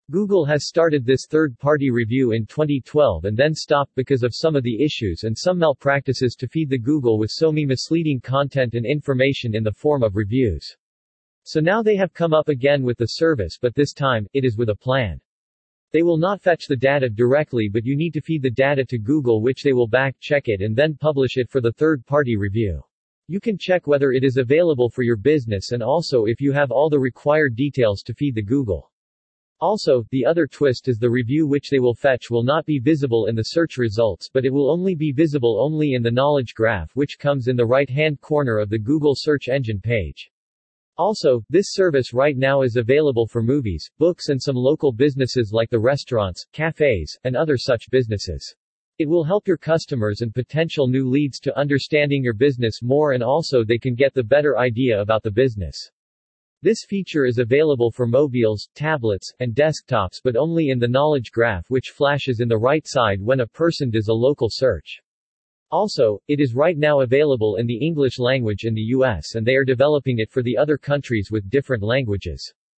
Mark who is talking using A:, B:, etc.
A: Google has started this third-party review in 2012 and then stopped because of some of the issues and some malpractices to feed the Google with so many misleading content and information in the form of reviews. So now they have come up again with the service, but this time, it is with a plan. They will not fetch the data directly, but you need to feed the data to Google, which they will check it and then publish it for the third-party review. You can check whether it is available for your business and also if you have all the required details to feed the Google. Also, the other twist is the review which they will fetch will not be visible in the search results, but it will only be visible only in the knowledge graph, which comes in the right-hand corner of the Google search engine page. Also, this service right now is available for movies, books and some local businesses like the restaurants, cafes, and other such businesses. It will help your customers and potential new leads to understanding your business more, and also they can get the better idea about the business. This feature is available for mobiles, tablets, and desktops, but only in the knowledge graph, which flashes in the right side when a person does a local search. Also, it is right now available in the English language in the US, and they are developing it for the other countries with different languages.